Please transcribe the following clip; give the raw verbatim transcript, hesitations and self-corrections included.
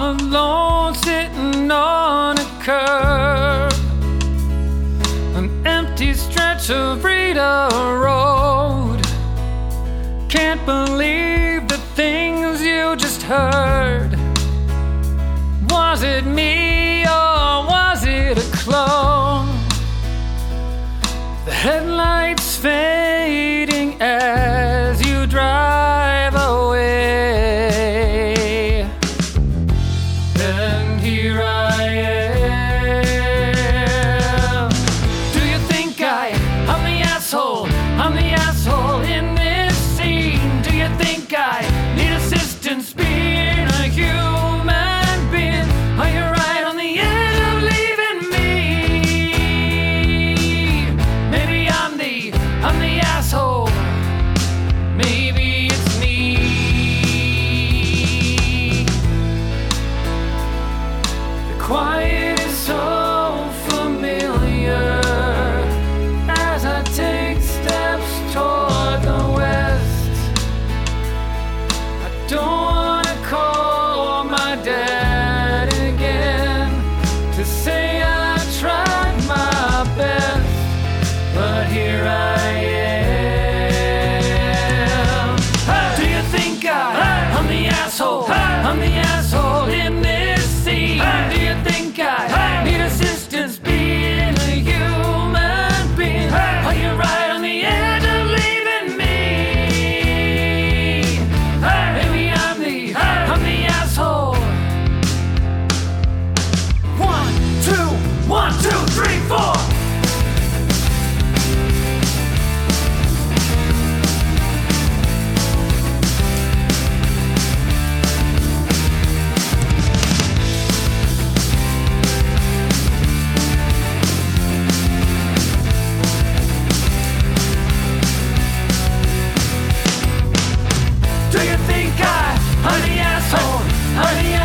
alone sitting on a curb, an empty stretch of Rita Road. Can't believe the things you just heard. Was it me or was it a clone? The headlights fading as you drive away. And here I am. Do you think I, I'm the asshole? I'm the asshole in this scene. Do you think I need assistance being a human being? Are you right on the edge of leaving me? Maybe I'm the, I'm the asshole. Maybe it's me. The quiet is so familiar as I take steps toward the west. I don't wanna call my dad again to say I tried my best, but here I am. Do you think I, I'm the asshole? I'm the asshole in this scene. Do you think I need assistance being a human being? Are you right on the edge of leaving me? Maybe I'm the, I'm the asshole. One, two, one, two, three, four. Do you think I, I'm the asshole? I'm the